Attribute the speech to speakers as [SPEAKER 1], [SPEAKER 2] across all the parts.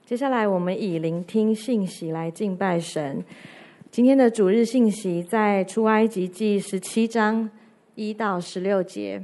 [SPEAKER 1] 接下来我们以聆听信息来敬拜神。今天的主日信息在出埃及记17章1到16节。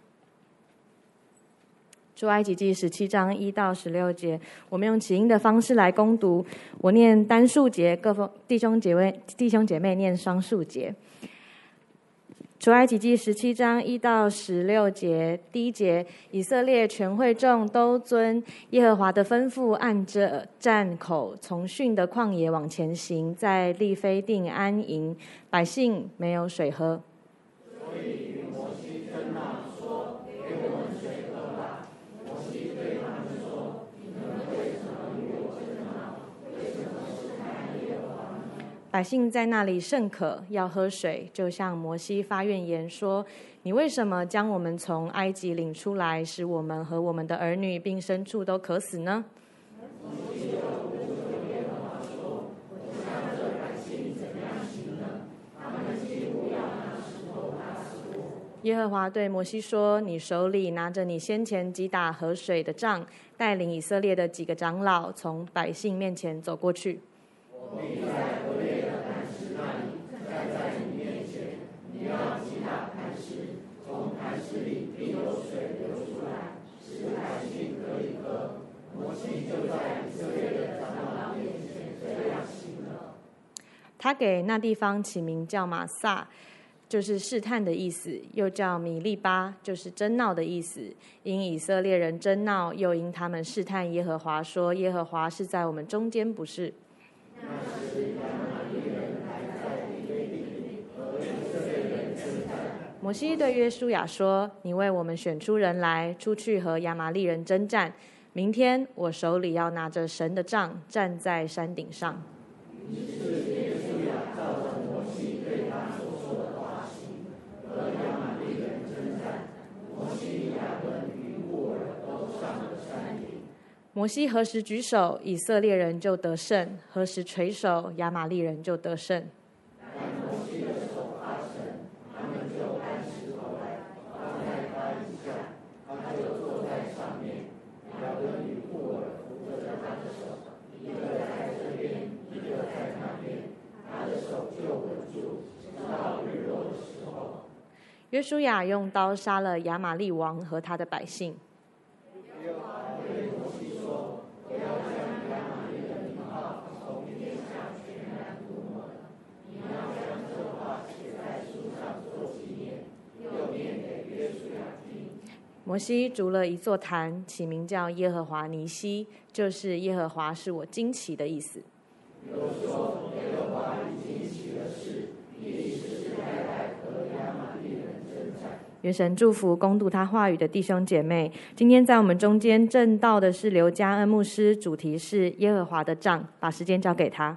[SPEAKER 1] 出埃及记17章1到16节，我们用起音的方式来攻读，我念单数节，各弟兄姐妹念双数节。出埃及记17章1到16节，第一节，以色列全会众都遵耶和华的吩咐，按着站口从逊的旷野往前行，在利非定安营，百姓没有水喝。
[SPEAKER 2] 所以摩西跟那说：“给我们水喝吧。”摩西对他们说：“你们为什么与我争闹？为什么试探耶和华呢？”
[SPEAKER 1] 百姓在那里甚渴，要喝水，就向摩西发怨言说：“你为什么将我们从埃及领出来，使我们和我们的儿女并牲畜都渴死呢？”
[SPEAKER 2] 摩西又呼求耶和华说：“我向这百姓怎样行呢？他们几乎要拿石头打死我。”
[SPEAKER 1] 耶和华对摩西说：“你手里拿着你先前击打河水的杖，带领以色列的几个长老从百姓面前走过去。
[SPEAKER 2] 我必在河烈的磐石那里站在你面前，你要击打磐石，从磐石里必有水流出来，使百姓可以喝。”摩西就在以色列的长老面前这样行了。
[SPEAKER 1] 他给那地方起名叫玛撒，就是试探的意思，又叫米利巴，就是争闹的意思。因以色列人争闹，又因他们试探耶和华，说耶和华是在我们中间，不是。
[SPEAKER 2] 那时亚玛力人还在利非定和以色列人争战。
[SPEAKER 1] 摩西对约书亚说：“你为我们选出人来，出去和亚玛力人征战。明天我手里要拿着神的杖，站在山顶上。”
[SPEAKER 2] 于是约书亚照着摩西对他所说的话行，和亚玛力人征战。摩西、亚伦与户珥都上了山顶。
[SPEAKER 1] 摩西何时举手，以色列人就得胜；何时垂手，亚玛力人就得胜。
[SPEAKER 2] 但摩西的手发沉，他们就搬石头来放在他以下，他就坐在上面。亚伦与户珥扶着他的手，一个在这边，一个在那边，他的手就稳住，直到日落的时候。
[SPEAKER 1] 约书亚用刀杀了亚玛力王和他的百姓。
[SPEAKER 2] 耶和华对摩西说：“不要将亚玛力的名号从天下全然涂抹了。你要将这话写在书上做纪念，又念给约书亚听。”
[SPEAKER 1] 摩西筑了一座坛，起名叫耶和华尼西，就是耶和华是我惊奇的意思。
[SPEAKER 2] 又说：“耶和华已经起了誓，必世世代代和亚玛力人征战。”
[SPEAKER 1] 愿神祝福攻读他话语的弟兄姐妹。今天在我们中间正道的是刘家恩牧师，主题是耶和华的杖，把时间交给他。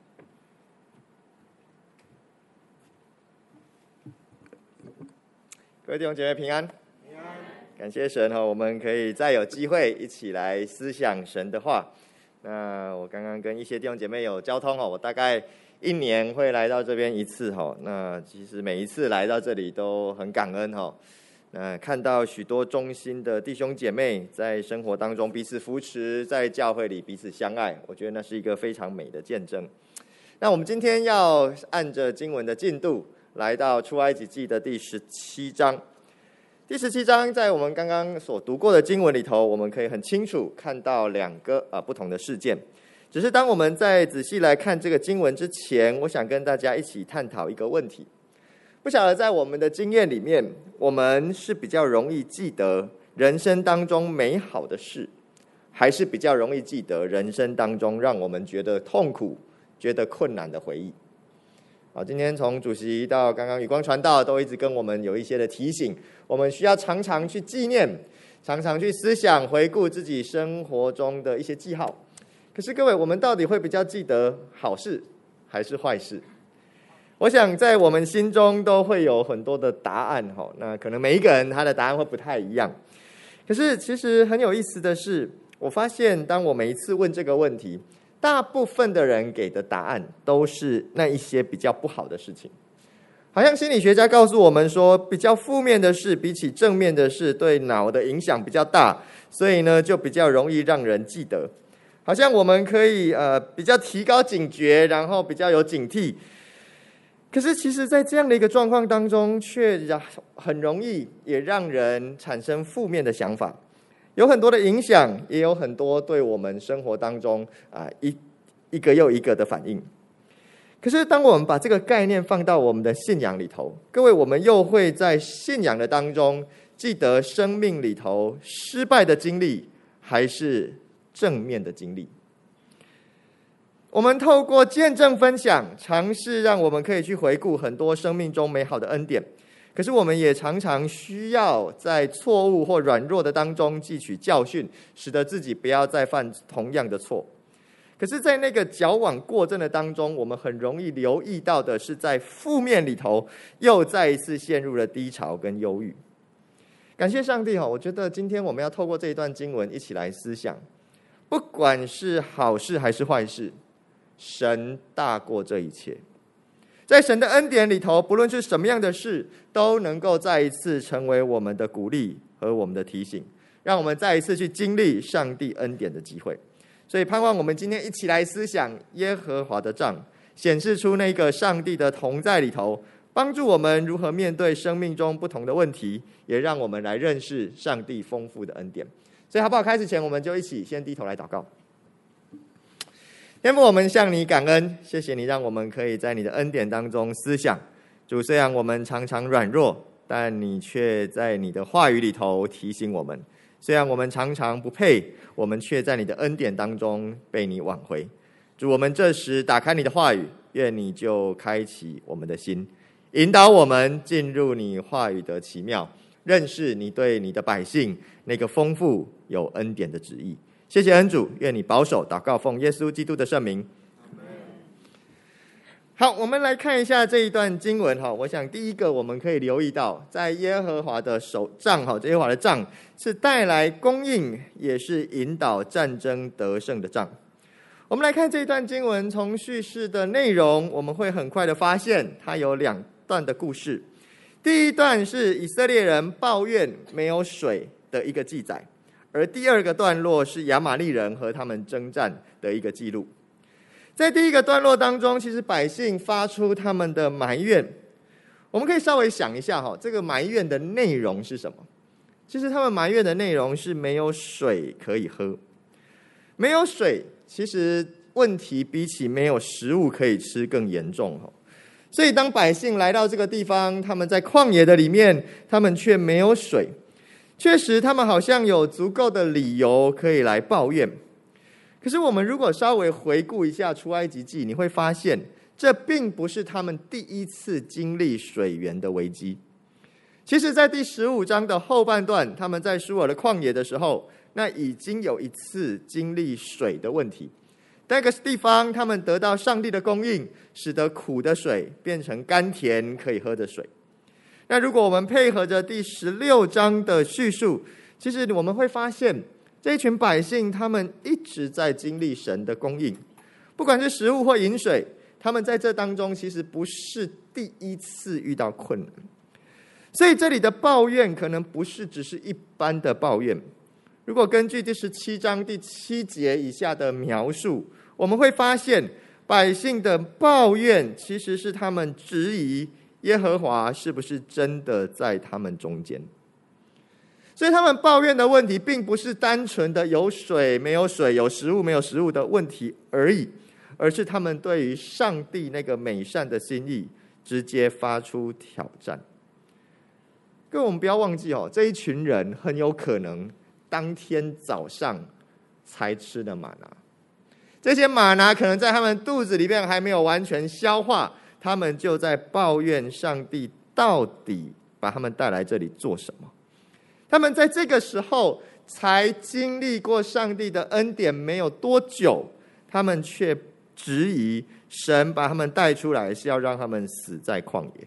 [SPEAKER 3] 各位弟兄姐妹平安，感谢神我们可以再有机会一起来思想神的话。那我刚刚跟一些弟兄姐妹有交通我大概1年会来到这边一次那其实每一次来到这里都很感恩那看到许多忠心的弟兄姐妹在生活当中彼此扶持，在教会里彼此相爱，我觉得那是一个非常美的见证。那我们今天要按着经文的进度来到出埃及记的第17章。第17章在我们刚刚所读过的经文里头，我们可以很清楚看到2个不同的事件。只是当我们在仔细来看这个经文之前，我想跟大家一起探讨一个问题。不晓得在我们的经验里面，我们是比较容易记得人生当中美好的事，还是比较容易记得人生当中让我们觉得痛苦、觉得困难的回忆？今天从主席到刚刚宇光传道都一直跟我们有一些的提醒，我们需要常常去纪念，常常去思想回顾自己生活中的一些记号。可是各位，我们到底会比较记得好事还是坏事？我想在我们心中都会有很多的答案那可能每一个人他的答案会不太一样。可是其实很有意思的是，我发现当我每一次问这个问题，大部分的人给的答案都是那一些比较不好的事情。好像心理学家告诉我们说，比较负面的事比起正面的事对脑的影响比较大，所以呢就比较容易让人记得。 好像我们可以比较提高警觉，然后比较有警惕。可是其实在这样的一个状况当中，却很容易也让人产生负面的想法，有很多的影响，也有很多对我们生活当中一个又一个的反应。可是当我们把这个概念放到我们的信仰里头，各位，我们又会在信仰的当中记得生命里头失败的经历还是正面的经历。我们透过见证分享，尝试让我们可以去回顾很多生命中美好的恩典。可是我们也常常需要在错误或软弱的当中汲取教训，使得自己不要再犯同样的错。可是在那个矫枉过正的当中，我们很容易留意到的是，在负面里头又再一次陷入了低潮跟忧郁。感谢上帝，我觉得今天我们要透过这一段经文一起来思想，不管是好事还是坏事，神大过这一切。在神的恩典里头，不论是什么样的事，都能够再一次成为我们的鼓励和我们的提醒，让我们再一次去经历上帝恩典的机会。所以盼望我们今天一起来思想耶和华的杖，显示出那个上帝的同在里头，帮助我们如何面对生命中不同的问题，也让我们来认识上帝丰富的恩典。所以好不好？开始前我们就一起先低头来祷告。天父，我们向你感恩，谢谢你让我们可以在你的恩典当中思想。主，虽然我们常常软弱，但你却在你的话语里头提醒我们。虽然我们常常不配，我们却在你的恩典当中被你挽回。主，我们这时打开你的话语，愿你就开启我们的心，引导我们进入你话语的奇妙，认识你对你的百姓那个丰富有恩典的旨意。谢谢恩主，愿你保守祷告，奉耶稣基督的圣名。好，我们来看一下这一段经文。我想第一个我们可以留意到，在耶和华的杖，耶和华的杖是带来供应，也是引导战争得胜的杖。我们来看这一段经文，从叙事的内容，我们会很快的发现它有两段的故事。第一段是以色列人抱怨没有水的一个记载，而第二个段落是亚玛力人和他们征战的一个记录。在第一个段落当中，其实百姓发出他们的埋怨。我们可以稍微想一下，这个埋怨的内容是什么？其实他们埋怨的内容是没有水可以喝。没有水，其实问题比起没有食物可以吃更严重。所以当百姓来到这个地方，他们在旷野的里面，他们却没有水。确实他们好像有足够的理由可以来抱怨。可是我们如果稍微回顾一下出埃及记，你会发现这并不是他们第一次经历水源的危机。其实在第15章的后半段，他们在舒尔的旷野的时候，那已经有一次经历水的问题。那个地方他们得到上帝的供应，使得苦的水变成甘甜可以喝的水。那如果我们配合着第16章的叙述，其实我们会发现这一群百姓他们一直在经历神的供应，不管是食物或饮水，他们在这当中其实不是第一次遇到困难。所以这里的抱怨可能不是只是一般的抱怨。如果根据第17章第7节以下的描述，我们会发现百姓的抱怨其实是他们质疑耶和华是不是真的在他们中间。所以他们抱怨的问题并不是单纯的有水没有水，有食物没有食物的问题而已，而是他们对于上帝那个美善的心意直接发出挑战。各位，我们不要忘记这一群人很有可能当天早上才吃的玛拿，这些玛拿可能在他们肚子里面还没有完全消化，他们就在抱怨上帝到底把他们带来这里做什么。他们在这个时候才经历过上帝的恩典没有多久，他们却质疑神把他们带出来是要让他们死在旷野。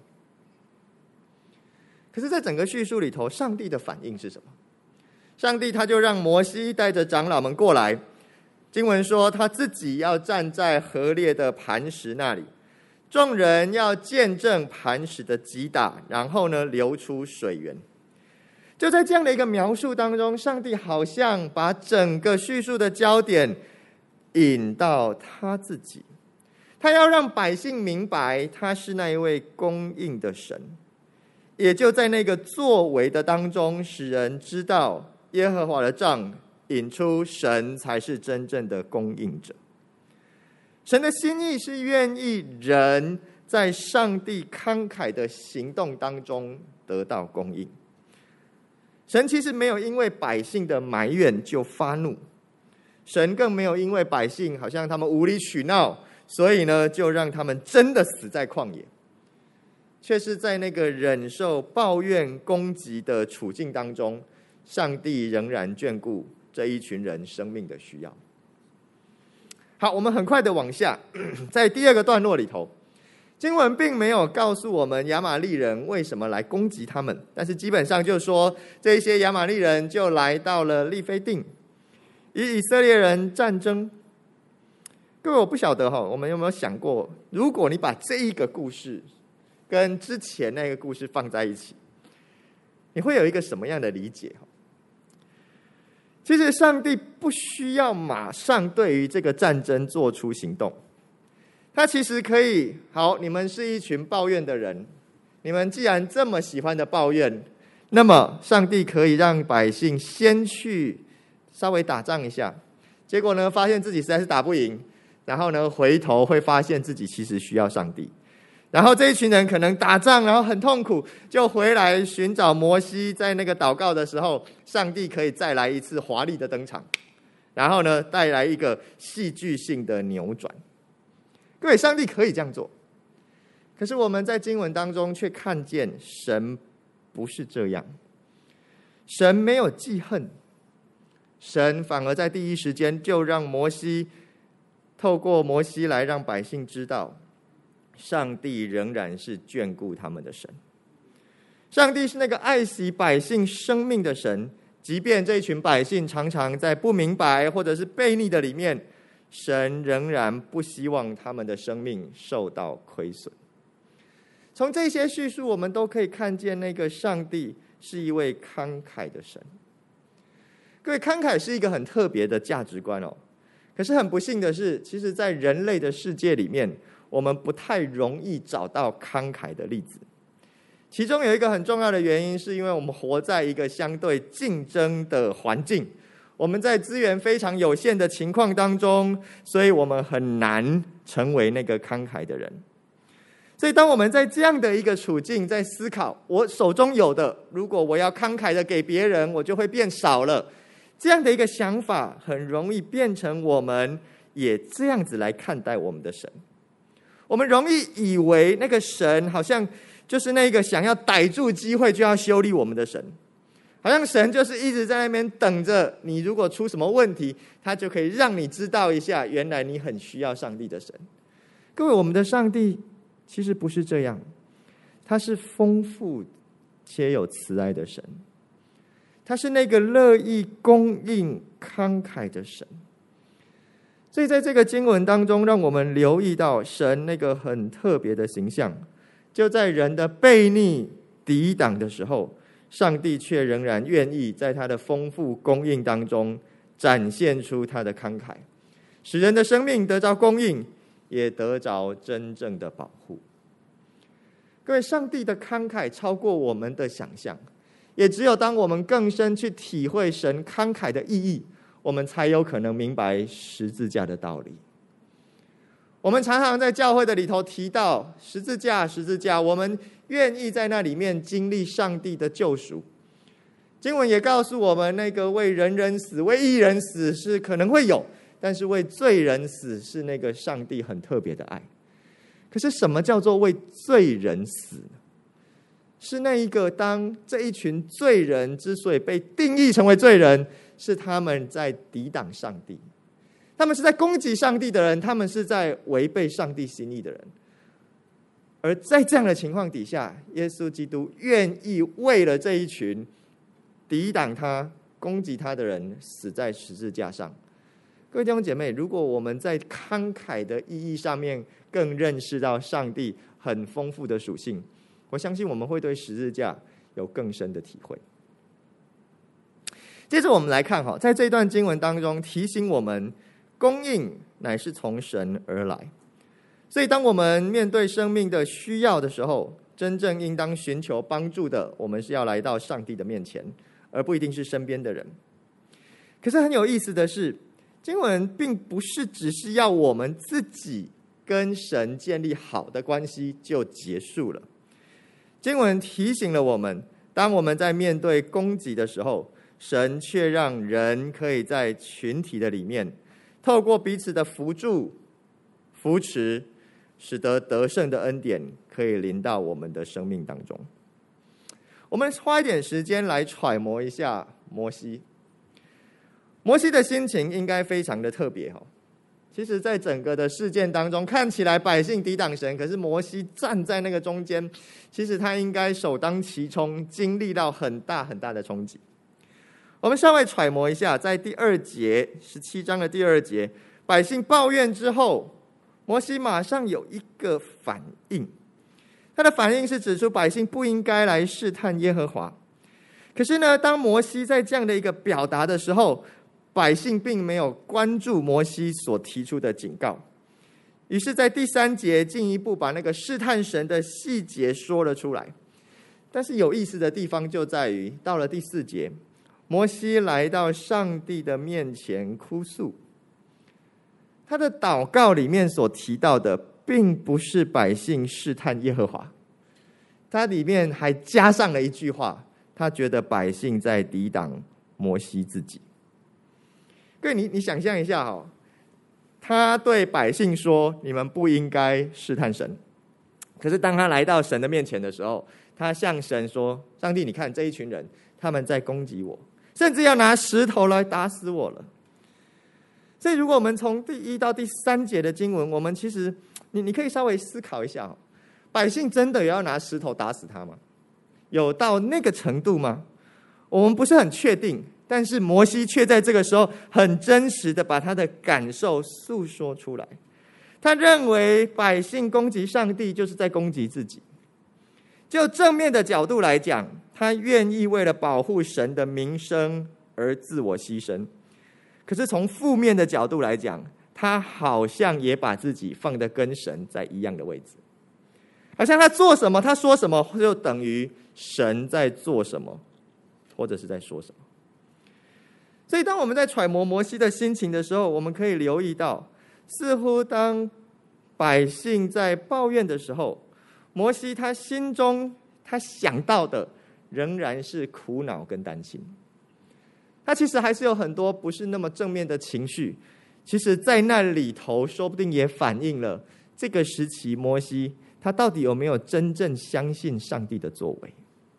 [SPEAKER 3] 可是在整个叙述里头，上帝的反应是什么？上帝他就让摩西带着长老们过来，经文说他自己要站在河裂的磐石那里，众人要见证磐石的击打，然后呢流出水源。就在这样的一个描述当中，上帝好像把整个叙述的焦点引到他自己，他要让百姓明白他是那一位供应的神，也就在那个作为的当中，使人知道耶和华的杖引出神才是真正的供应者。神的心意是愿意人在上帝慷慨的行动当中得到供应。神其实没有因为百姓的埋怨就发怒，神更没有因为百姓好像他们无理取闹，所以呢就让他们真的死在旷野，却是在那个忍受抱怨攻击的处境当中，上帝仍然眷顾这一群人生命的需要。好，我们很快的往下，在第二个段落里头，经文并没有告诉我们亚玛力人为什么来攻击他们，但是基本上就说这些亚玛力人就来到了利非定，与以色列人战争。各位，我不晓得我们有没有想过，如果你把这一个故事跟之前那个故事放在一起，你会有一个什么样的理解？其实上帝不需要马上对于这个战争做出行动，他其实可以，好，你们是一群抱怨的人，你们既然这么喜欢的抱怨，那么上帝可以让百姓先去稍微打仗一下，结果呢发现自己实在是打不赢，然后呢回头会发现自己其实需要上帝，然后这一群人可能打仗然后很痛苦，就回来寻找摩西，在那个祷告的时候，上帝可以再来一次华丽的登场，然后呢带来一个戏剧性的扭转。各位，上帝可以这样做，可是我们在经文当中却看见神不是这样。神没有记恨，神反而在第一时间就让摩西透过摩西来让百姓知道，上帝仍然是眷顾他们的神。上帝是那个爱惜百姓生命的神，即便这群百姓常常在不明白或者是悖逆的里面，神仍然不希望他们的生命受到亏损。从这些叙述，我们都可以看见那个上帝是一位慷慨的神。各位，慷慨是一个很特别的价值观哦。可是很不幸的是，其实在人类的世界里面，我们不太容易找到慷慨的例子。其中有一个很重要的原因，是因为我们活在一个相对竞争的环境，我们在资源非常有限的情况当中，所以我们很难成为那个慷慨的人。所以当我们在这样的一个处境，在思考我手中有的，如果我要慷慨的给别人，我就会变少了，这样的一个想法很容易变成我们也这样子来看待我们的神。我们容易以为那个神好像就是那个想要逮住机会就要修理我们的神，好像神就是一直在那边等着你，如果出什么问题，他就可以让你知道一下，原来你很需要上帝的神。各位，我们的上帝其实不是这样，他是丰富且有慈爱的神，他是那个乐意供应慷慨的神。所以在这个经文当中，让我们留意到神那个很特别的形象，就在人的悖逆抵挡的时候，上帝却仍然愿意在他的丰富供应当中展现出他的慷慨，使人的生命得着供应，也得着真正的保护。各位，上帝的慷慨超过我们的想象，也只有当我们更深去体会神慷慨的意义，我们才有可能明白十字架的道理。我们常常在教会的里头提到十字架，十字架，我们愿意在那里面经历上帝的救赎。经文也告诉我们，那个为人人死，为义人死是可能会有，但是为罪人死是那个上帝很特别的爱。可是什么叫做为罪人死呢？是那一个当这一群罪人之所以被定义成为罪人，是他们在抵挡上帝，他们是在攻击上帝的人，他们是在违背上帝心意的人。而在这样的情况底下，耶稣基督愿意为了这一群抵挡他、攻击他的人死在十字架上。各位弟兄姐妹，如果我们在慷慨的意义上面更认识到上帝很丰富的属性，我相信我们会对十字架有更深的体会。接着我们来看，在这段经文当中提醒我们， 供应乃是从神而来。所以当我们面对生命的需要的时候，真正应当寻求帮助的，我们是要来到上帝的面前，而不一定是身边的人。可是很有意思的是，经文并不是只是要我们自己跟神建立好的关系就结束了。经文提醒了我们，当我们在面对攻击的时候，神却让人可以在群体的里面，透过彼此的扶助、扶持，使得得胜的恩典可以临到我们的生命当中。我们花一点时间来揣摩一下摩西。摩西的心情应该非常的特别。其实在整个的事件当中，看起来百姓抵挡神，可是摩西站在那个中间，其实他应该首当其冲，经历到很大很大的冲击。我们稍微揣摩一下，在第2节17章的第2节，百姓抱怨之后，摩西马上有一个反应。他的反应是指出百姓不应该来试探耶和华。可是呢，当摩西在这样的一个表达的时候，百姓并没有关注摩西所提出的警告，于是在第3节进一步把那个试探神的细节说了出来。但是有意思的地方就在于，到了第4节，摩西来到上帝的面前哭诉。他的祷告里面所提到的，并不是百姓试探耶和华，他里面还加上了一句话，他觉得百姓在抵挡摩西自己。各位，你想象一下他对百姓说，你们不应该试探神。可是当他来到神的面前的时候，他向神说，上帝，你看这一群人，他们在攻击我，甚至要拿石头来打死我了。所以如果我们从第1到第3节的经文，我们其实你可以稍微思考一下，百姓真的有要拿石头打死他吗？有到那个程度吗？我们不是很确定，但是摩西却在这个时候很真实的把他的感受诉说出来。他认为百姓攻击上帝就是在攻击自己。就正面的角度来讲，他愿意为了保护神的名声而自我牺牲。可是从负面的角度来讲，他好像也把自己放得跟神在一样的位置，好像他做什么，他说什么，就等于神在做什么，或者是在说什么。所以当我们在揣摩摩西的心情的时候，我们可以留意到，似乎当百姓在抱怨的时候，摩西他心中他想到的仍然是苦恼跟担心。他其实还是有很多不是那么正面的情绪，其实在那里头说不定也反映了这个时期摩西他到底有没有真正相信上帝的作为。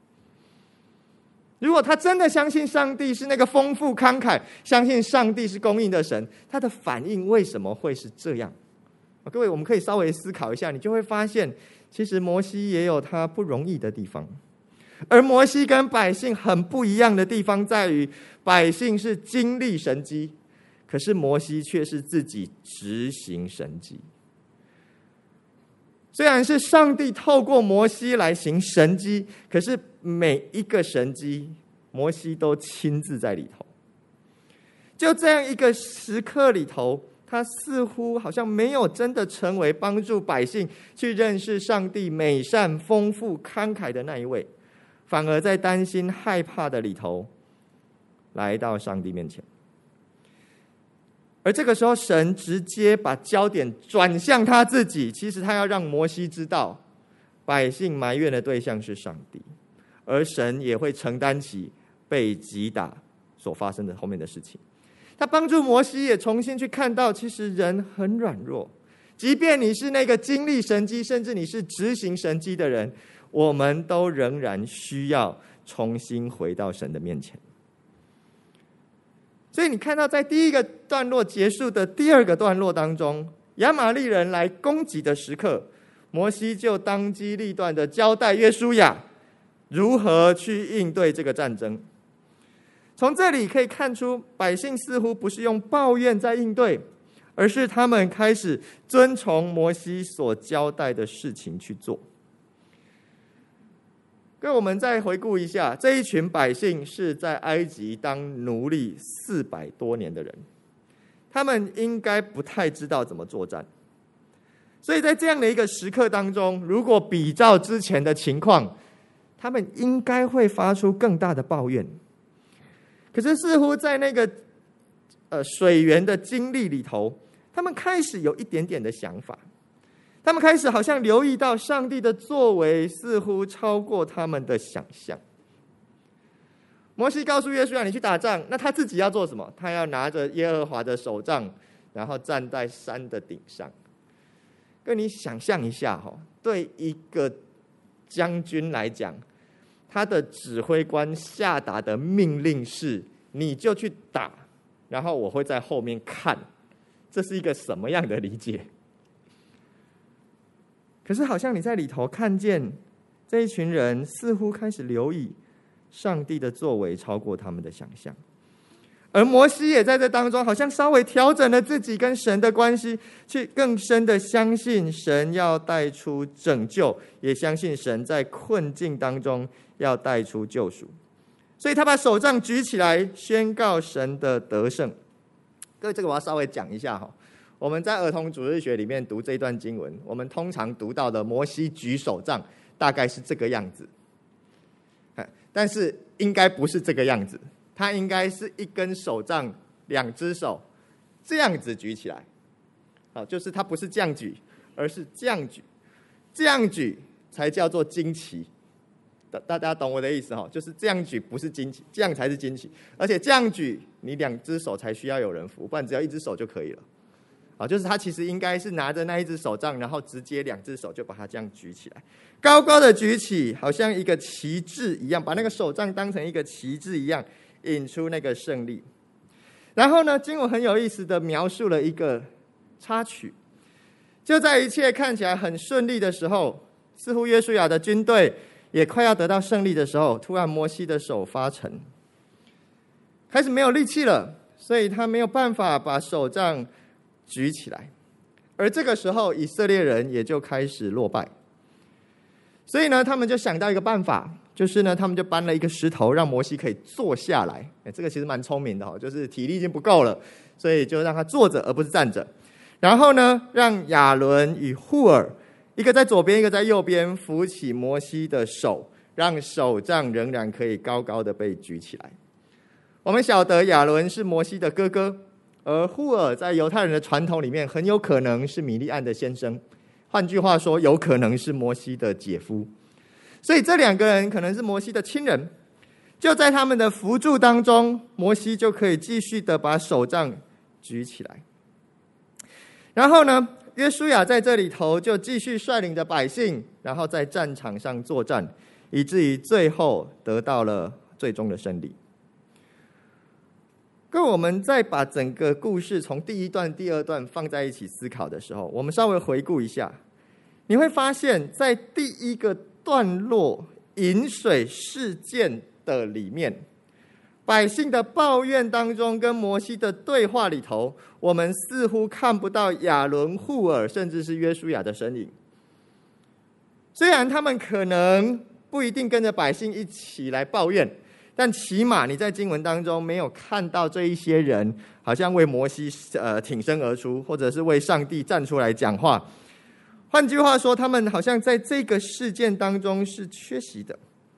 [SPEAKER 3] 如果他真的相信上帝是那个丰富慷慨，相信上帝是供应的神，他的反应为什么会是这样？各位，我们可以稍微思考一下，你就会发现其实摩西也有他不容易的地方。而摩西跟百姓很不一样的地方在于，百姓是经历神迹，可是摩西却是自己执行神迹。虽然是上帝透过摩西来行神迹，可是每一个神迹摩西都亲自在里头。就这样一个时刻里头，他似乎好像没有真的成为帮助百姓去认识上帝美善丰富慷慨的那一位，反而在担心害怕的里头来到上帝面前。而这个时候神直接把焦点转向他自己，其实他要让摩西知道百姓埋怨的对象是上帝，而神也会承担起被击打所发生的后面的事情。他帮助摩西也重新去看到，其实人很软弱，即便你是那个经历神迹，甚至你是执行神迹的人，我们都仍然需要重新回到神的面前。所以你看到在第一个段落结束的第二个段落当中，亚玛力人来攻击的时刻，摩西就当机立断的交代约书亚如何去应对这个战争。从这里可以看出，百姓似乎不是用抱怨在应对，而是他们开始遵从摩西所交代的事情去做。各位，我们再回顾一下，这一群百姓是在埃及当奴隶400多年的人， 他们应该不太知道怎么作战。所以在这样的一个时刻当中，如果比照之前的情况，他们应该会发出更大的抱怨。可是似乎在那个水源的经历里头，他们开始有一点点的想法，他们开始好像留意到上帝的作为似乎超过他们的想象。摩西告诉约书亚，你去打仗，那他自己要做什么？他要拿着耶和华的手杖，然后站在山的顶上。跟你想象一下，对一个将军来讲，他的指挥官下达的命令是你就去打，然后我会在后面看，这是一个什么样的理解？可是好像你在里头看见这一群人似乎开始留意上帝的作为超过他们的想象，而摩西也在这当中好像稍微调整了自己跟神的关系，去更深的相信神要带出拯救，也相信神在困境当中要带出救赎。所以他把手杖举起来，宣告神的得胜。各位，这个我要稍微讲一下。我们在儿童主日学里面读这一段经文，我们通常读到的摩西举手杖大概是这个样子，但是应该不是这个样子，它应该是一根手杖，两只手这样子举起来。好，就是它不是这样举，而是这样举，这样举才叫做旌旗。大家懂我的意思哈？就是这样举不是旌旗，这样才是旌旗。而且这样举，你两只手才需要有人扶，不然只要一只手就可以了。好，就是他其实应该是拿着那一只手杖，然后直接两只手就把它这样举起来，高高的举起，好像一个旗帜一样，把那个手杖当成一个旗帜一样，引出那个胜利。然后呢，经文很有意思的描述了一个插曲，就在一切看起来很顺利的时候，似乎约书亚的军队也快要得到胜利的时候，突然摩西的手发沉，开始没有力气了，所以他没有办法把手杖举起来，而这个时候以色列人也就开始落败。所以呢，他们就想到一个办法，就是呢，他们就搬了一个石头，让摩西可以坐下来。这个其实蛮聪明的，就是体力已经不够了，所以就让他坐着而不是站着。然后呢，让亚伦与户尔一个在左边，一个在右边，扶起摩西的手，让手杖仍然可以高高的被举起来。我们晓得亚伦是摩西的哥哥，而户尔在犹太人的传统里面很有可能是米利暗的先生，换句话说，有可能是摩西的姐夫。所以这两个人可能是摩西的亲人。就在他们的扶助当中，摩西就可以继续的把手杖举起来。然后呢，约书亚在这里头就继续率领着百姓，然后在战场上作战，以至于最后得到了最终的胜利。跟我们再把整个故事从第一段、第二段放在一起思考的时候，我们稍微回顾一下，你会发现在第一个段落饮水事件的里面，百姓的抱怨当中跟摩西的对话里头，我们似乎看不到亚伦、户尔甚至是约书亚的身影。虽然他们可能不一定跟着百姓一起来抱怨，但起码你在经文当中没有看到这一些人好像为摩西挺身而出，或者是为上帝站出来讲话。换句话说，他们好像在这个事件当中是缺席的。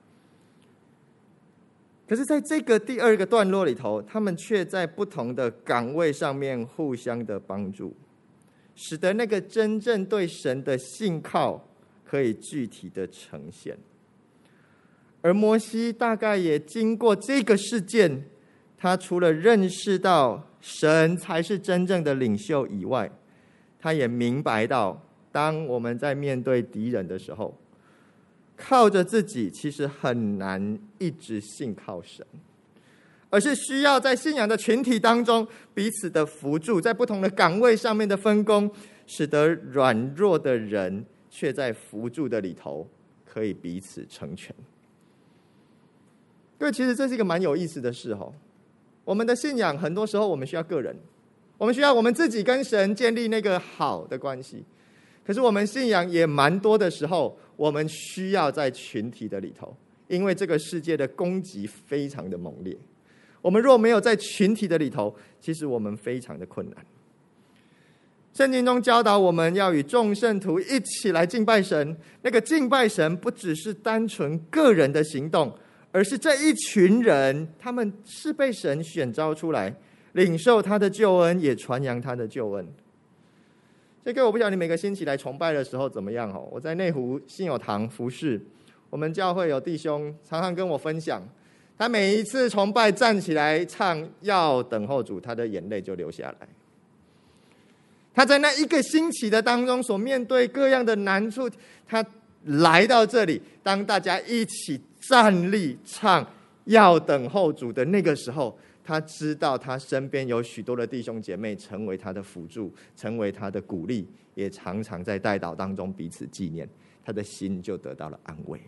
[SPEAKER 3] 可是在这个第二个段落里头，他们却在不同的岗位上面互相的帮助，使得那个真正对神的信靠可以具体的呈现。而摩西大概也经过这个事件，他除了认识到神才是真正的领袖以外，他也明白到，当我们在面对敌人的时候，靠着自己其实很难一直信靠神，而是需要在信仰的群体当中彼此的扶助，在不同的岗位上面的分工，使得软弱的人却在扶助的里头可以彼此成全。各位，其实这是一个蛮有意思的事哦。我们的信仰很多时候我们需要个人，我们需要我们自己跟神建立那个好的关系。可是我们信仰也蛮多的时候，我们需要在群体的里头，因为这个世界的攻击非常的猛烈。 我们若没有在群体的里头，其实我们非常的困难。圣经中教导我们要与众圣徒一起来敬拜神，那个敬拜神不只是单纯个人的行动，而是这一群人，他们是被神选召出来，领受他的救恩，也传扬他的救恩。所以各位，我不晓得你每个星期来崇拜的时候怎么样哦。我在内湖信友堂服侍，我们教会有弟兄常常跟我分享，他每一次崇拜站起来唱要等候主，他的眼泪就流下来。他在那一个星期的当中所面对各样的难处，他来到这里，当大家一起站立唱要等候主的那个时候，他知道他身边有许多的弟兄姐妹成为他的辅助，成为他的鼓励，也常常在代祷当中彼此纪念，他的心就得到了安慰。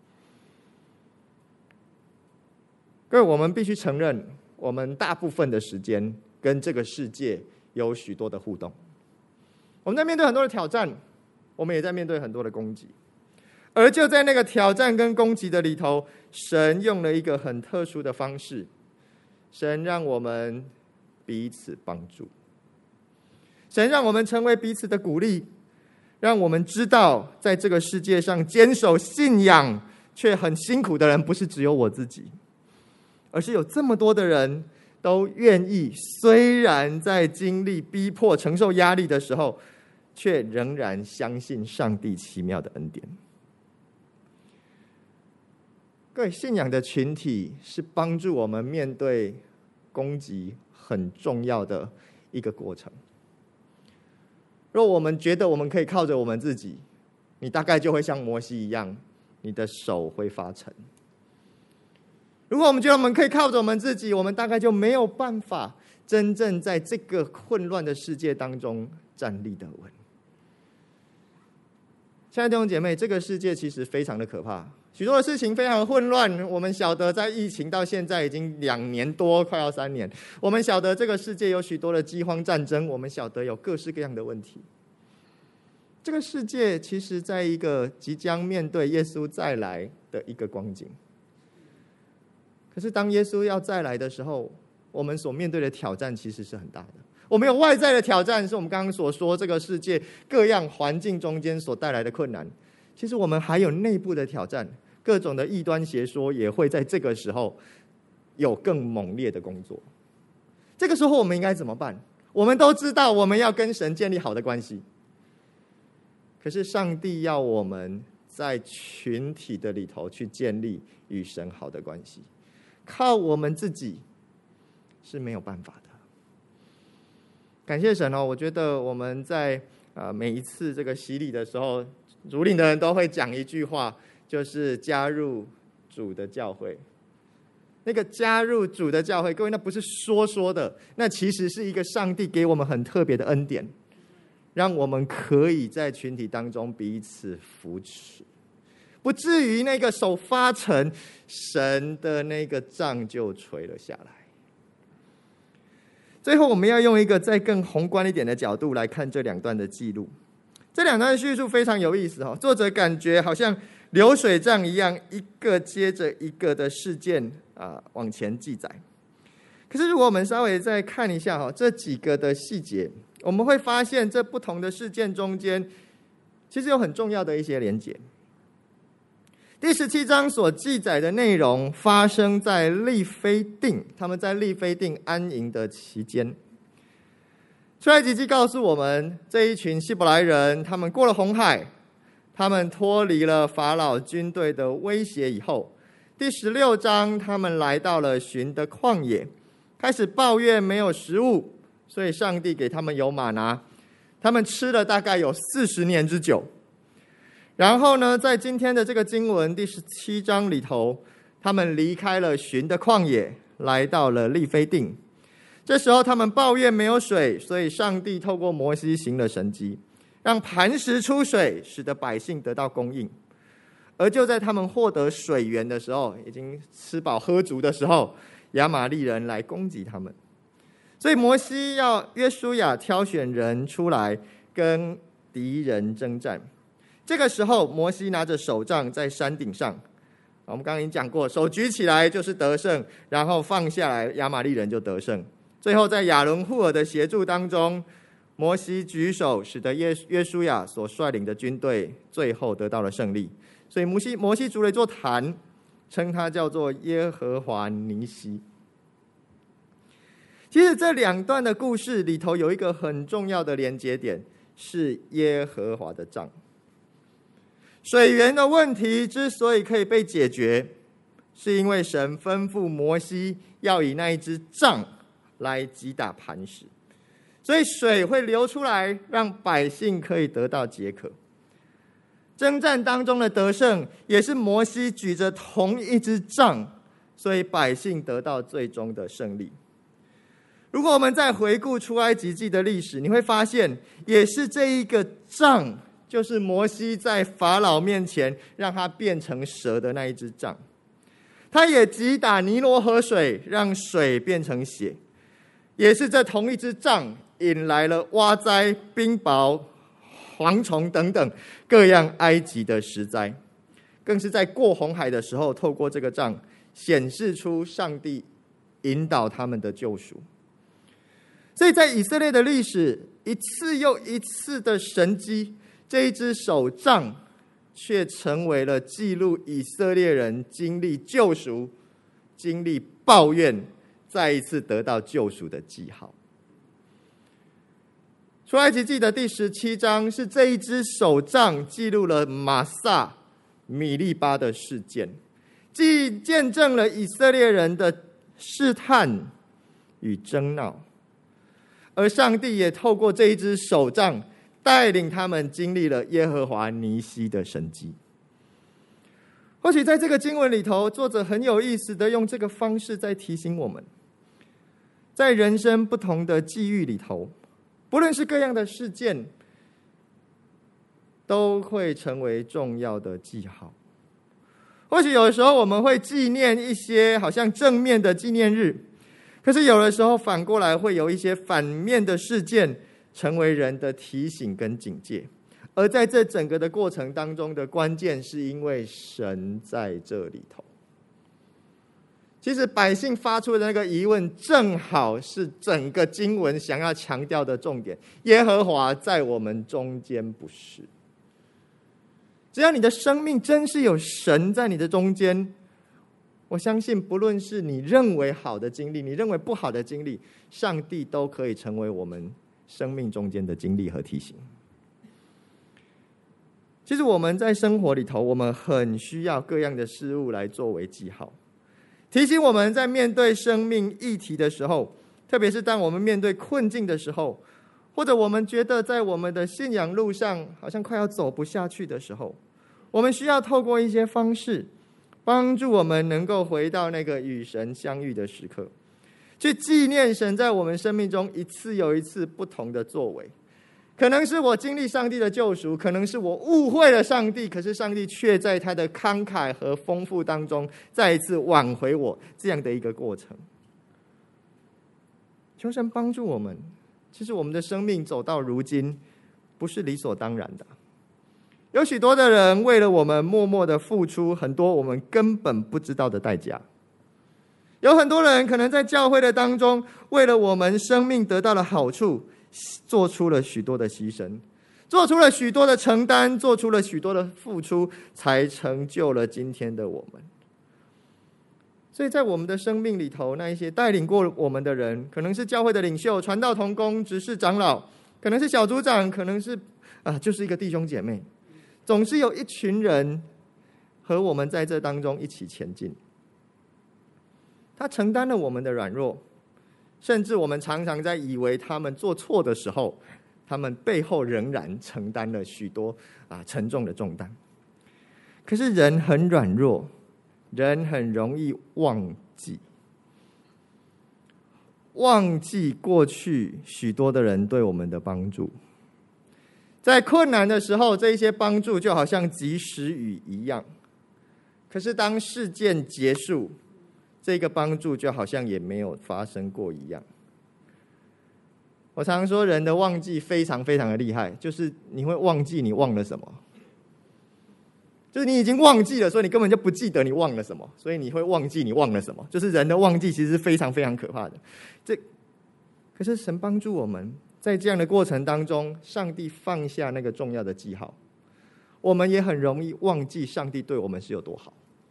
[SPEAKER 3] 各位，我们必须承认，我们大部分的时间跟这个世界有许多的互动。我们在面对很多的挑战，我们也在面对很多的攻击，而就在那个挑战跟攻击的里头，神用了一个很特殊的方式，神让我们彼此帮助，神让我们成为彼此的鼓励，让我们知道在这个世界上坚守信仰却很辛苦的人不是只有我自己，而是有这么多的人都愿意，虽然在经历逼迫承受压力的时候，却仍然相信上帝奇妙的恩典。各位，信仰的群体是帮助我们面对攻击很重要的一个过程。若我们觉得我们可以靠着我们自己，你大概就会像摩西一样，你的手会发沉。如果我们觉得我们可以靠着我们自己，我们大概就没有办法真正在这个混乱的世界当中站立得稳。亲爱的弟兄姐妹，这个世界其实非常的可怕，许多的事情非常的混乱。我们晓得在疫情到现在已经2年多，快要3年，我们晓得这个世界有许多的饥荒战争，我们晓得有各式各样的问题。这个世界其实在一个即将面对耶稣再来的一个光景。可是当耶稣要再来的时候，我们所面对的挑战其实是很大的。我们有外在的挑战，是我们刚刚所说这个世界各样环境中间所带来的困难。其实我们还有内部的挑战，各种的异端邪说也会在这个时候有更猛烈的工作。这个时候我们应该怎么办？我们都知道我们要跟神建立好的关系，可是上帝要我们在群体的里头去建立与神好的关系，靠我们自己是没有办法的。感谢神哦！我觉得我们在每一次这个洗礼的时候，主领的人都会讲一句话，就是加入主的教会。那个加入主的教会，各位，那不是说的，那其实是一个上帝给我们很特别的恩典，让我们可以在群体当中彼此扶持，不至于那个手发沉，神的那个杖就垂了下来。最后，我们要用一个再更宏观一点的角度来看这2段的记录。这2段的叙述非常有意思哦，作者感觉好像流水账一样，一个接着一个的事件往前记载。可是如果我们稍微再看一下这几个的细节，我们会发现这不同的事件中间其实有很重要的一些连结。第17章所记载的内容发生在利非定，他们在利非定安营的期间。出埃及记告诉我们，这一群希伯来人，他们过了红海，他们脱离了法老军队的威胁以后，第16章他们来到了寻的旷野，开始抱怨没有食物，所以上帝给他们有玛拿，他们吃了大概有40年之久。然后呢，在今天的这个经文第17章里头，他们离开了寻的旷野，来到了利非定。这时候他们抱怨没有水，所以上帝透过摩西行了神迹，让磐石出水，使得百姓得到供应。而就在他们获得水源的时候，已经吃饱喝足的时候，亚玛力人来攻击他们。所以摩西要约书亚挑选人出来跟敌人征战。这个时候，摩西拿着手杖在山顶上， 我们刚刚已经讲过，手举起来就是得胜，然后放下来，亚玛力人就得胜。最后在亚伦户尔的协助当中，摩西举手，使得约书亚所率领的军队最后得到了胜利。所以摩西筑了一座坛，称它叫做耶和华尼西。其实这两段的故事里头有一个很重要的连结点，是耶和华的杖。水源的问题之所以可以被解决，是因为神吩咐摩西要以那一只杖来击打磐石，所以水会流出来，让百姓可以得到解渴。征战当中的得胜，也是摩西举着同一只杖，所以百姓得到最终的胜利。如果我们再回顾出埃及记的历史，你会发现，也是这一个杖，就是摩西在法老面前让他变成蛇的那一只杖。他也击打尼罗河水，让水变成血。也是这同一只杖引来了蛙灾、冰雹、蝗虫等等各样埃及的十灾，更是在过红海的时候，透过这个杖显示出上帝引导他们的救赎。所以在以色列的历史，一次又一次的神迹，这一只手杖却成为了记录以色列人经历救赎、经历抱怨，再一次得到救赎的记号。出埃及记的第17章是这一只手杖记录了玛撒、米利巴的事件，既见证了以色列人的试探与争闹，而上帝也透过这一只手杖带领他们经历了耶和华尼西的神迹。或许在这个经文里头，作者很有意思的用这个方式在提醒我们，在人生不同的际遇里头，不论是各样的事件，都会成为重要的记号。或许有的时候我们会纪念一些好像正面的纪念日，可是有的时候反过来会有一些反面的事件成为人的提醒跟警戒。而在这整个的过程当中的关键，是因为神在这里头。其实百姓发出的那个疑问，正好是整个经文想要强调的重点：耶和华在我们中间不是。只要你的生命真是有神在你的中间，我相信不论是你认为好的经历，你认为不好的经历，上帝都可以成为我们生命中间的经历和提醒。其实我们在生活里头，我们很需要各样的事物来作为记号，提醒我们在面对生命议题的时候，特别是当我们面对困境的时候，或者我们觉得在我们的信仰路上好像快要走不下去的时候，我们需要透过一些方式帮助我们能够回到那个与神相遇的时刻，去纪念神在我们生命中一次又一次不同的作为。可能是我经历上帝的救赎，可能是我误会了上帝，可是上帝却在他的慷慨和丰富当中再一次挽回我，这样的一个过程。求神帮助我们，其实我们的生命走到如今不是理所当然的，有许多的人为了我们默默的付出很多我们根本不知道的代价，有很多人可能在教会的当中，为了我们生命得到了好处，做出了许多的牺牲，做出了许多的承担，做出了许多的付出，才成就了今天的我们。所以在我们的生命里头，那一些带领过我们的人，可能是教会的领袖、传道同工、执事长老，可能是小组长，可能是就是一个弟兄姐妹，总是有一群人和我们在这当中一起前进。他承担了我们的软弱，甚至我们常常在以为他们做错的时候，他们背后仍然承担了许多沉重的重担。可是人很软弱，人很容易忘记过去许多的人对我们的帮助。在困难的时候，这一些帮助就好像及时雨一样，可是当事件结束，这个帮助就好像也没有发生过一样。我常说人的忘记非常非常的厉害，就是你会忘记你忘了什么。 就是你已经忘记了，所以你根本就不记得你忘了什么，所以你会忘记你忘了什么。就是人的忘记其实是非常非常可怕的。可是神帮助我们在这样的过程当中，上帝放下那个重要的记号，我们也很容易忘记上帝对我们是有多好。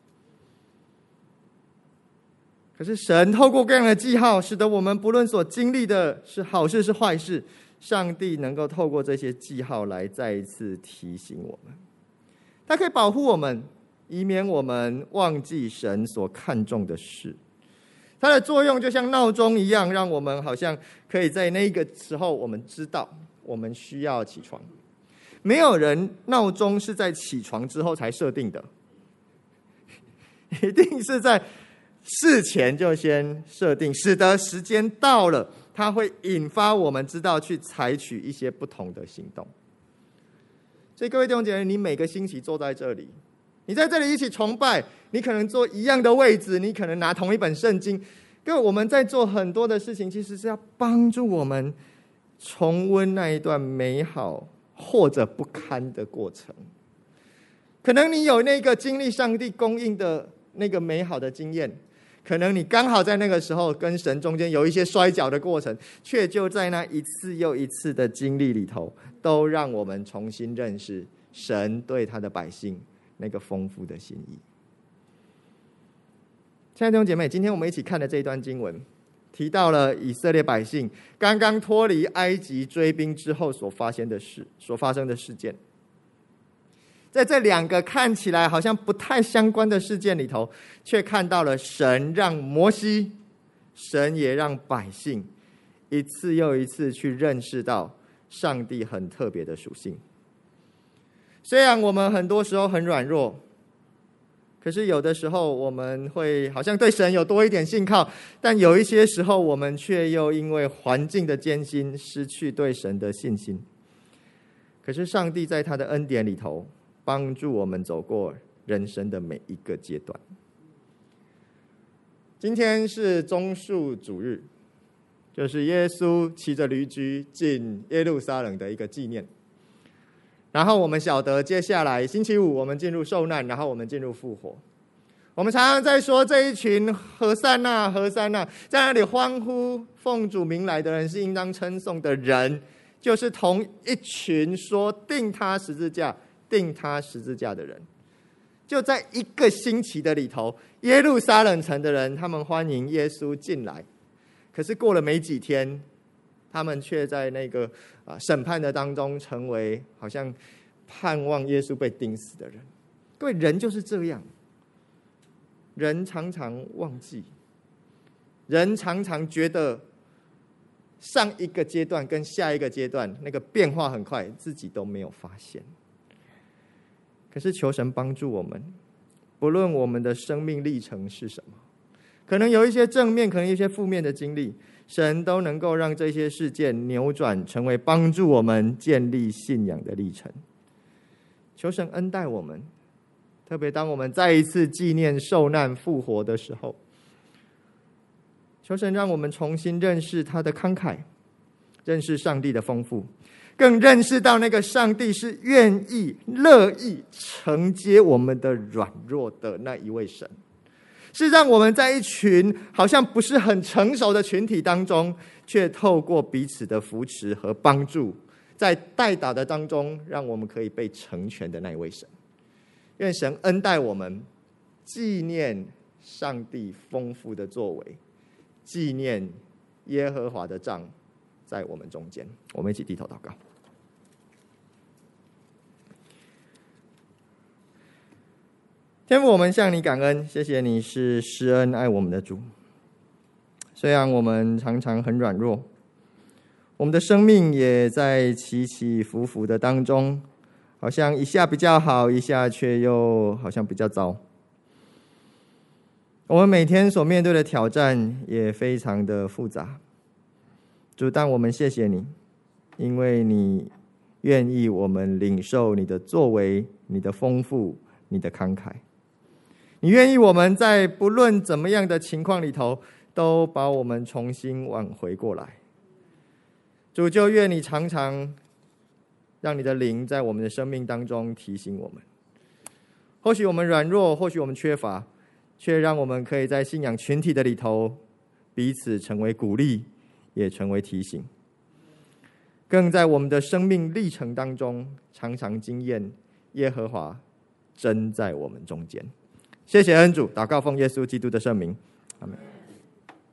[SPEAKER 3] 可是神透过各样的记号，使得我们不论所经历的是好事是坏事，上帝能够透过这些记号来再一次提醒我们。它可以保护我们，以免我们忘记神所看重的事。它的作用就像闹钟一样，让我们好像可以在那个时候，我们知道我们需要起床。没有人闹钟是在起床之后才设定的，一定是在事前就先设定，使得时间到了，它会引发我们知道去采取一些不同的行动。所以各位弟兄姐妹，你每个星期坐在这里，你在这里一起崇拜，你可能坐一样的位置，你可能拿同一本圣经。各位，我们在做很多的事情，其实是要帮助我们重温那一段美好或者不堪的过程。可能你有那个经历上帝供应的那个美好的经验，可能你刚好在那个时候跟神中间有一些摔跤的过程，却就在那一次又一次的经历里头，都让我们重新认识神对他的百姓那个丰富的心意。亲爱的弟兄姐妹，今天我们一起看的这一段经文，提到了以色列百姓刚刚脱离埃及追兵之后所发生的事件。在这两个看起来好像不太相关的事件里头，却看到了神让摩西，神也让百姓一次又一次去认识到上帝很特别的属性。虽然我们很多时候很软弱，可是有的时候我们会好像对神有多一点信靠，但有一些时候我们却又因为环境的艰辛失去对神的信心。可是上帝在他的恩典里头帮助我们走过人生的每一个阶段。今天是棕树主日，就是耶稣骑着驴驹进耶路撒冷的一个纪念。然后我们晓得接下来星期五我们进入受难，然后我们进入复活。我们常常在说这一群何塞纳何塞纳，在那里欢呼奉主名来的人是应当称颂的人，就是同一群说钉他十字架的人。就在一个星期的里头，耶路撒冷城的人他们欢迎耶稣进来，可是过了没几天，他们却在那个审判的当中成为好像盼望耶稣被钉死的人。各位，人就是这样，人常常忘记，人常常觉得上一个阶段跟下一个阶段那个变化很快，自己都没有发现。可是求神帮助我们，不论我们的生命历程是什么，可能有一些正面，可能有一些负面的经历，神都能够让这些事件扭转成为帮助我们建立信仰的历程。求神恩待我们，特别当我们再一次纪念受难复活的时候，求神让我们重新认识他的慷慨，认识上帝的丰富，更认识到那个上帝是愿意乐意承接我们的软弱的那一位神，是让我们在一群好像不是很成熟的群体当中，却透过彼此的扶持和帮助，在代祷的当中让我们可以被成全的那一位神。愿神恩待我们，纪念上帝丰富的作为，纪念耶和华的杖在我们中间。我们一起低头祷告。天父，我们向你感恩，谢谢你是施恩爱我们的主。虽然我们常常很软弱，我们的生命也在起起伏伏的当中，好像一下比较好，一下却又好像比较糟。我们每天所面对的挑战也非常的复杂。主，但我们谢谢你，因为你愿意我们领受你的作为，你的丰富，你的慷慨。你愿意我们在不论怎么样的情况里头，都把我们重新挽回过来。主，就愿你常常让你的灵在我们的生命当中提醒我们。 或许我们软弱，或许我们缺乏，却让我们可以在信仰群体的里头彼此成为鼓励，也成为提醒，更在我们的生命历程当中常常经验耶和华真在我们中间。谢谢恩主，祷告奉耶稣基督的圣名，阿们。